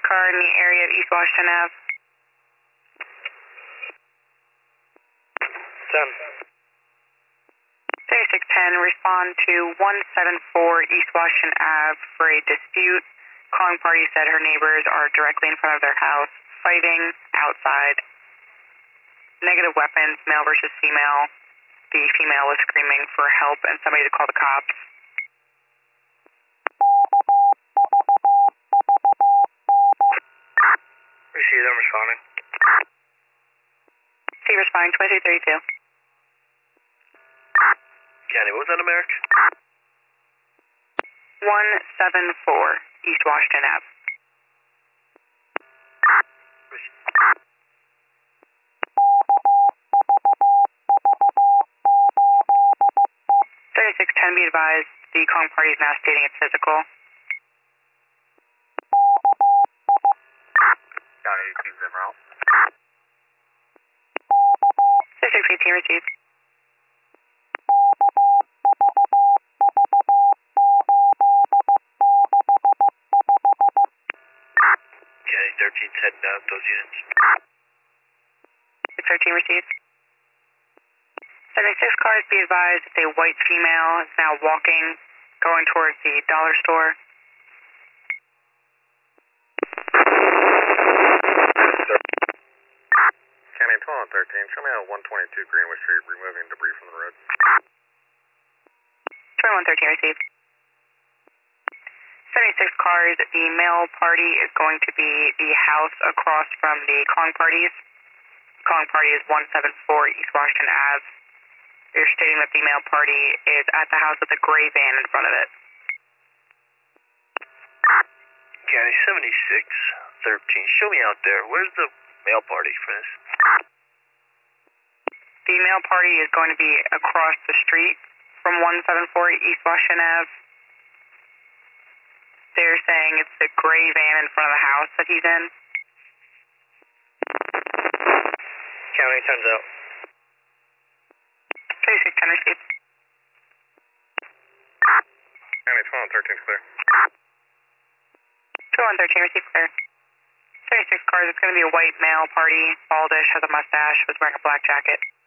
car in the area of East Washington Ave. 3610, respond to 174 East Washington Ave for a dispute. Calling party said her neighbors are directly in front of their house, fighting outside. Negative weapons, male versus female. The female was screaming for help and somebody to call the cops. Receive, I'm responding. See, responding 2332. County, what was that, America? 174 East Washington Ave. Ten be advised, the calling party is now stating it's physical. County, keep them out. 3618 received. County 13's heading out those units. 613 received. 76 cars be advised, it's a white female, is now walking, going towards the dollar store. County 1213, show me out 122 Greenwood Street, removing debris from the road. 2113 received. 76 cars, the male party is going to be the house across from the calling parties. Calling party is 174 East Washington Ave. They're stating that the male party is at the house with a gray van in front of it. County 7613, show me out there. Where's the male party for this? The male party is going to be across the street from 174 East Washington Ave. They're saying it's the gray van in front of the house that he's in. County, time's out. 3610 received. County 1213's clear. 2113 received clear. 36 cars, it's going to be a white male party, baldish, has a mustache, was wearing a black jacket.